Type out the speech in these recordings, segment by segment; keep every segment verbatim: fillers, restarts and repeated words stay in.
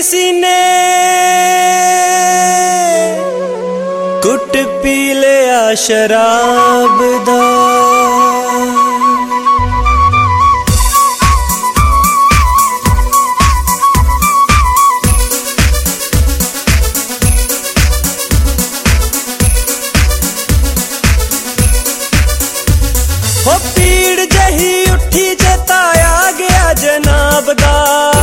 सीने कुट पी लिया शराब दा। हो पीड़ जही उठी जताया गया जनाब दा।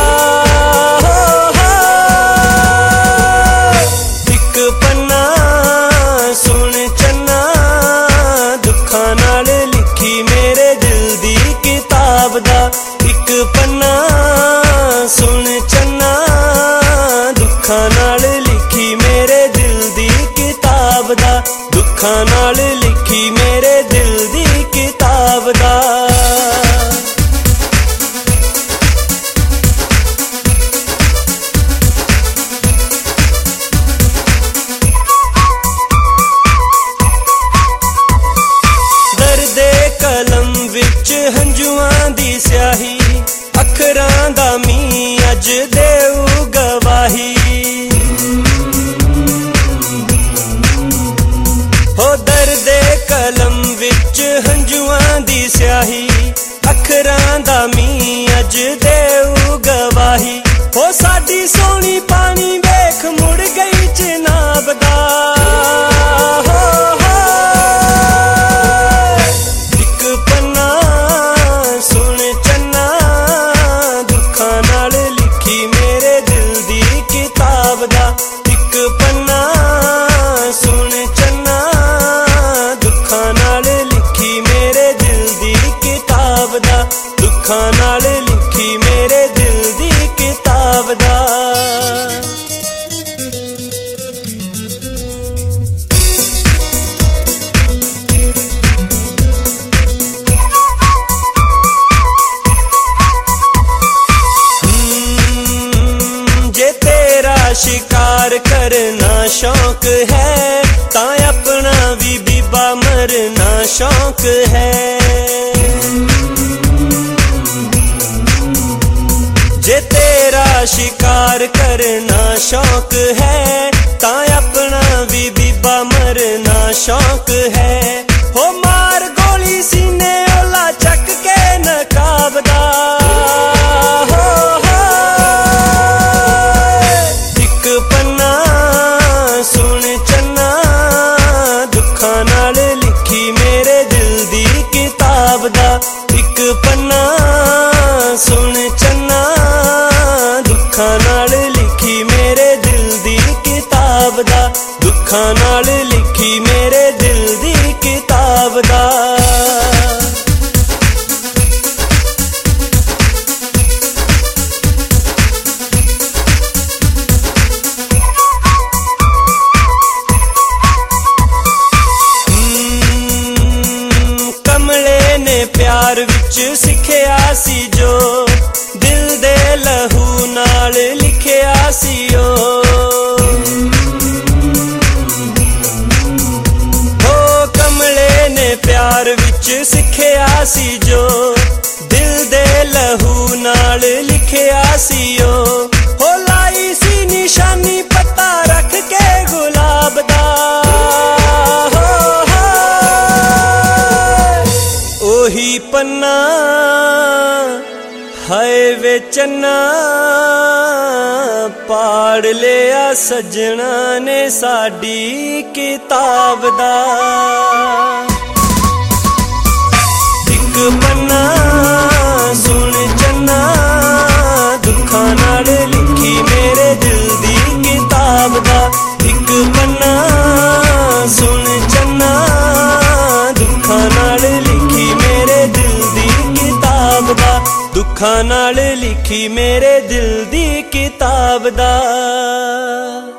एक पन्ना सुन चन्ना दुखा नाल लिखी मेरे दिल दी किताब दा। एक पन्ना सुन चन्ना दुखा नाल लिखी मेरे दिल दी किताब दा। दुखा नाल लिखी मेरे दिल दी किताब दा। दर्दे कलम विच हंजुआं दी स्याही अखरां दा मी अज देऊ गवाही। हो दर्दे कलम विच हंजुआं दी स्याही अखरां दा मी अज देऊ गवाही। हो साडी सोहनी पानी वेख मुड़ गई जनाब दा। हो हो एक पन्ना सुन चन्ना दुखा नाल लिखी मेरे दिल दी किताब दा। एक पन्ना सुन चन्ना दुखा नाल लिखी मेरे दिल दी किताब दा। दुखा नाल लिखी मेरे दिल दी किताब दा। जे तेरा शिकार करना शौक है तां अपना भी बीबा मरना शौक है। जे तेरा शिकार करना शौक है तां अपना भी बीबा मरना शौक है। हो मार गोली सीने ओला चक के नकाब दा। हो हो एक पन्ना सुन चन्ना दुखा नाल लिखी मेरे दिल दी किताब दा। एक पन्ना सुन चन्ना दुखा नाल लिखी मेरे दिल दी किताब दा। दुखा नाल लिखी मेरे दिल दी किताब दा। प्यार विच सिखिया सी जो दिल दे लहू नाल लिखिया सी ओ। हो कमले ने प्यार विच सिखिया सी जो दिल दे लहू नाल लिखिया सी ओ। हो लाई सी निशानी पता रख के गुलाब दा। ओही पन्ना हाय वे चन्ना पाड़ लिया सजना ने साडी किताब दा। एक पन्ना सुन चन्ना दुखा नाल लिखी मेरे दिल दी किताब दा। एक पन्ना सुन चन्ना दुखा नाल लिखी मेरे दिल दी किताब दा। दुखा नाल लिखी मेरे दिल दी किताब दा।